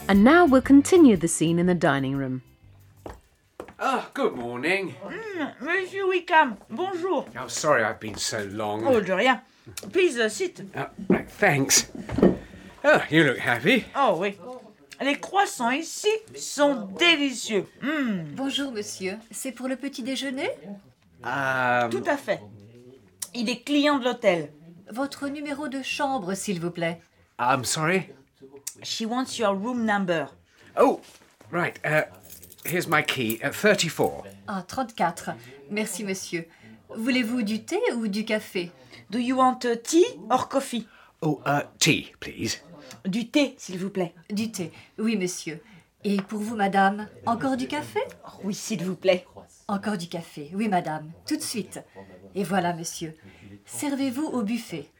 And now we'll continue the scene in the dining room. Good morning. Monsieur Wickham, bonjour. Oh, sorry I've been so long. Oh, de rien. Please sit. Right, thanks. Oh, you look happy. Oh, oui. Les croissants ici sont délicieux. Bonjour, monsieur. C'est pour le petit déjeuner? Tout à fait. Il est client de l'hôtel. Votre numéro de chambre, s'il vous plaît. I'm sorry? She wants your room number. Oh, right. Here's my key. 34. Ah, 34. Merci, monsieur. Voulez-vous du thé ou du café? Do you want tea or coffee? Oh, tea, please. Du thé, s'il vous plaît. Du thé. Oui, monsieur. Et pour vous, madame, encore du café? Oui, s'il vous plaît. Encore du café. Oui, madame. Tout de suite. Et voilà, monsieur. Servez-vous au buffet.